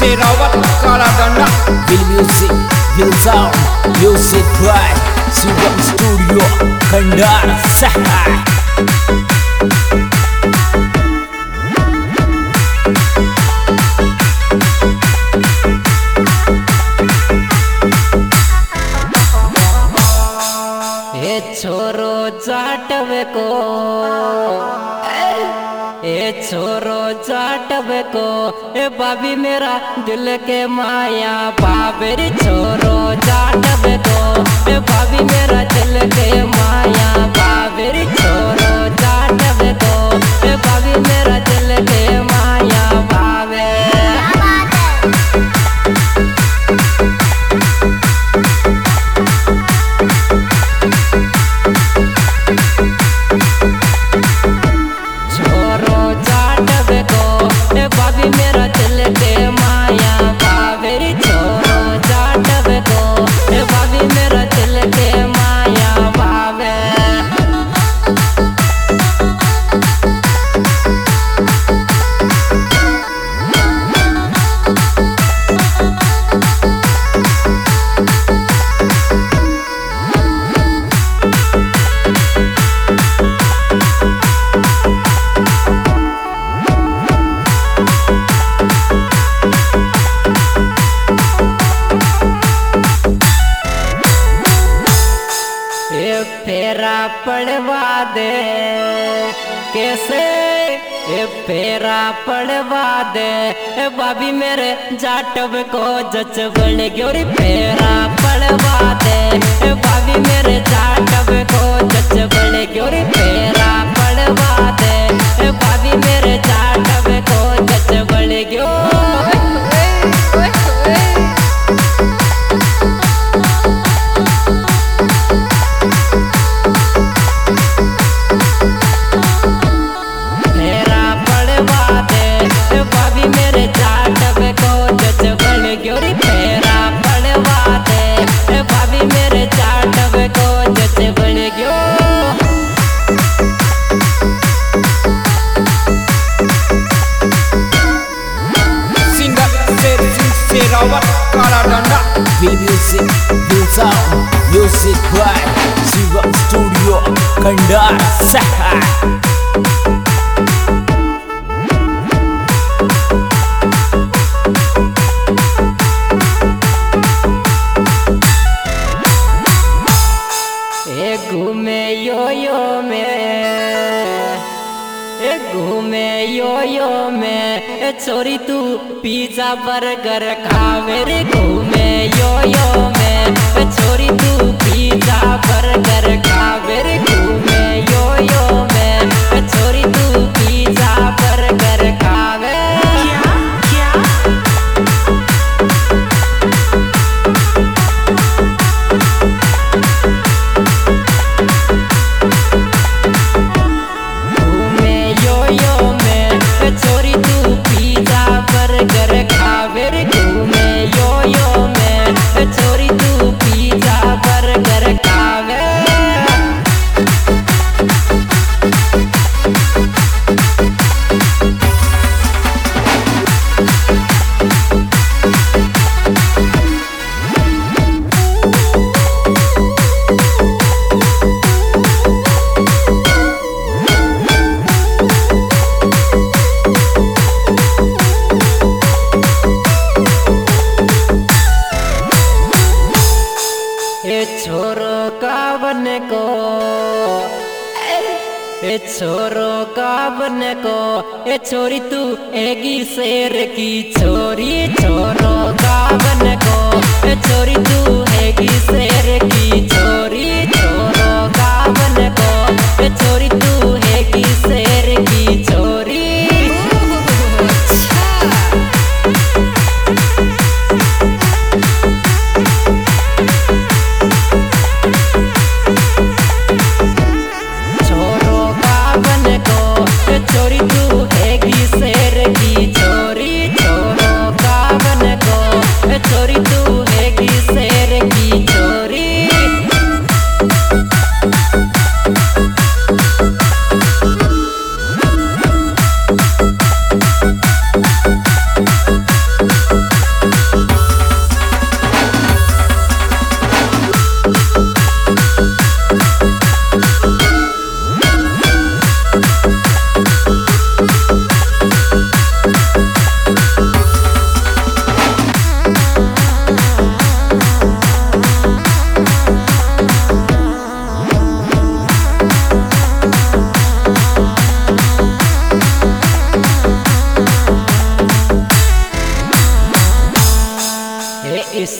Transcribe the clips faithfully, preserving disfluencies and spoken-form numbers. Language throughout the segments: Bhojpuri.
Sherawat Kaladanda. Will music, will sound, music by Shivam Studio, Kandar, Sahai. ए छोरो जाटवे को ए छोरो जाटवे को ए बाबी मेरा दिल के माया बाबेरी छोरो जाटवे को ए बाबी मेरा दिल के माया बाबेरी छोरो जाटवे को ए बाबी मेरा दिल के माया बाबे फेरा पड़वा दे कैसे ए फेरा पड़वा दे ए बाबी मेरे जाटव को जच बन गोरी फेरा पड़वा दे ए बाबी मेरे जाटव को जच बन गोरी फेरा पड़वा दे ए बाबी मेरे जाटव को जच बन गयो Sherawat Kaladanda. Will music, will sound, music by Shivam Studio, Kandar, Sahai. घूमे यो यो में ए घूमे यो यो में ए छोरी तू पिज्जा बर्गर खावे रे घूमे यो यो में ए छोरी तू पिज्जा बर्गर खावे रे घूमे यो यो में ए छोरी तू पिज्जा बर्गर खावे क्या छोरो का बन को ए छोरो का बन को ए छोरी तू एगी शेर की छोरी छोरो का बन को ए छोरी तू एगी शेर की छोरी छोरो का बन को ए छोरी तू एगी शेर की छोरी छोरी तू हैगी शेर की छोरी छोरो का बन को छोरी तू हैगी शेर की छोरी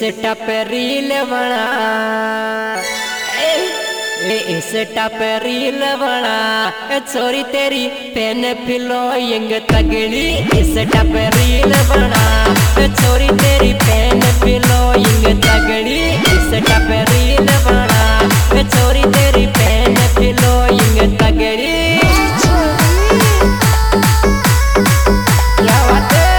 इंस्टा पे रील बना, ए इंस्टा पे रील बना, छोरी तेरी पेन फिलोइंग तगड़ी। इंस्टा पे रील बना, छोरी तेरी पेन फिलोइंग तगड़ी। इंस्टा पे रील बना, छोरी तेरी पेन फिलोइंग तगड़ी। क्या बात है?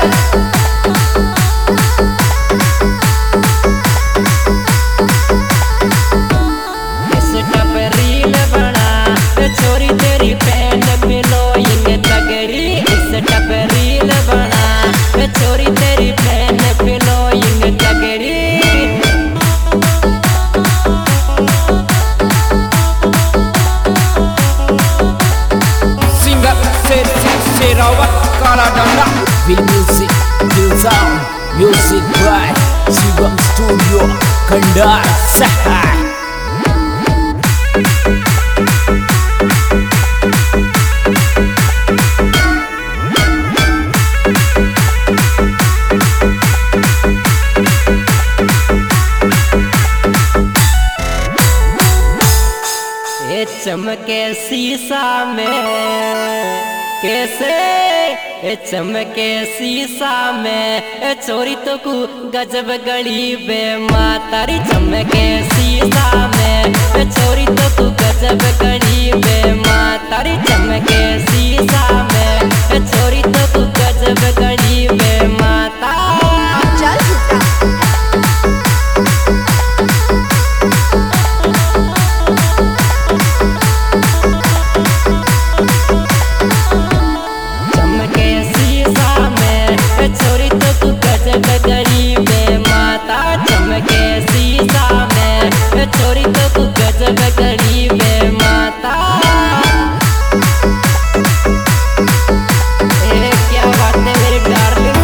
इंस्टा पे रील बना, छोरी तेरी पेन फिलोइंग तगड़ी। इंस्टा पे रील बना, छोरी तेरी पेन फिलोइंग तगड़ी। Singer Ser Serawat Kala Danda. Feel music, feel sound, music by Shubham Studio, Kandar, Sahar. ये चमके शीशा में कैसे, ये चमके शीशा में ए छोरी तो कु गजब गड़ी बे मातारी। चमके शीशा में ए छोरी तो कु गजब गड़ी बे मातारी। चमके शीशा में ए छोरी तो कु गजब गड़ी बे माता। चल झूठा चमके शीशा में छोरी तो तू गजब गरीब माता। चमके शीशा में छोरी तो तू गजब गरीब माता। ए क्या बात है मेरी डार्लिंग।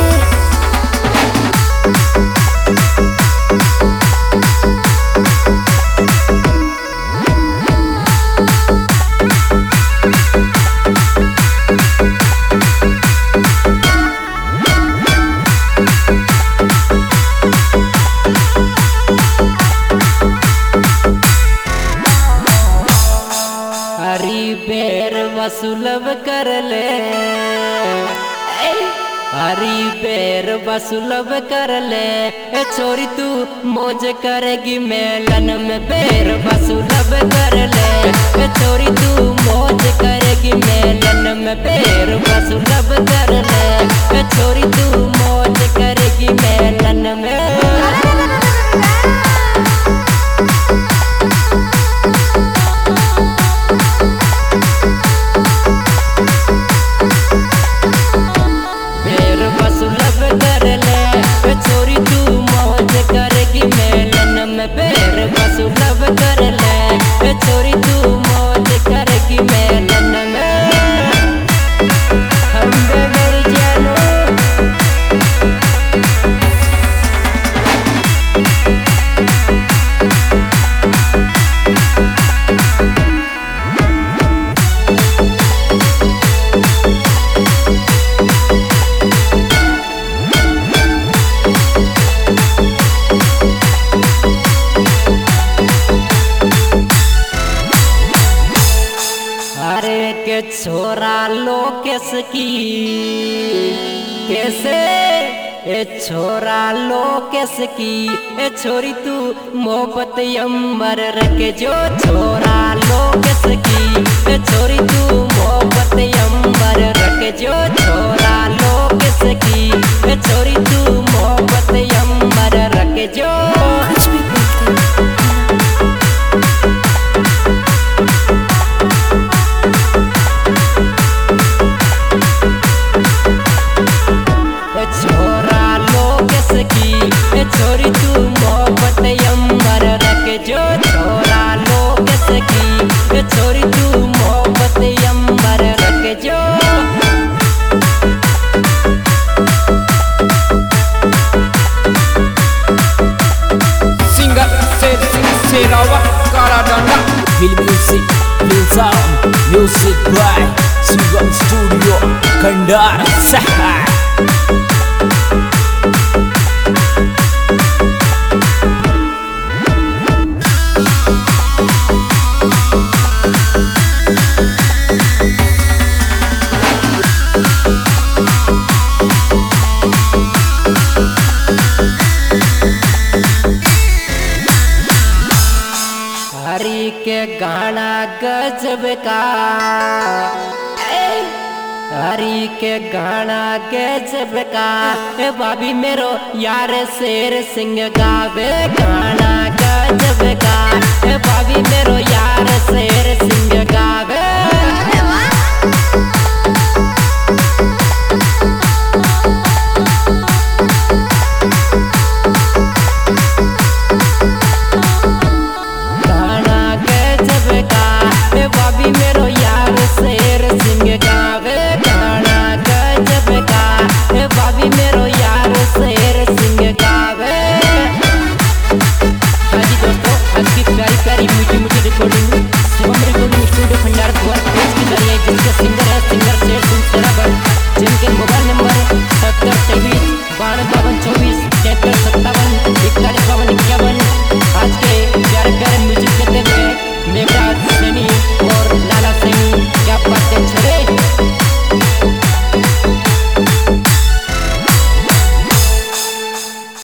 हरी बेर वसुलब कर ले, हरी बेर वसुलब कर ले। ए छोरी तू मौज करेगी मेलन में बेर वसुलब कर ले। ए छोरी तू मौज करेगी मेलन में बेर वसुलब कर ले। ए छोरी तू मौज करेगी मेलन में। बेर वसुलब कर ले, छोरी तू मौज करेगी मेलन में बेर वसुलब कर ले। छोरी तू मौज करेगी मेलन में। हम बे मेरी जानो अरे के छोरा लोकेश की कैसे, ए छोरा लोकेश की। ए छोरी तू मोहब्बत अमर रखे जो छोरा लोकेश की। ए छोरी तू मोहब्बत अमर रखे जो छोरा लोकेश की। ए छोरी तू मोहब्बत अमर रखे जो। कुछ भी बोलते ए छोरा लोकेश की। ए छोरी तू मोहब्बत अमर रखे जो छोरा लोकेश की। ए छोरी तू मोहब्बत अमर रखे जो। Singer Ser Serawat Kala Danda. Feel music, feel sound, music by Shubham Studio, Kandar, Sahar. हरी के गाना के जबका भाभी मेरो यार शेर सिंह गावे गाना का जबका भाभी मेरो यार शेर सिंह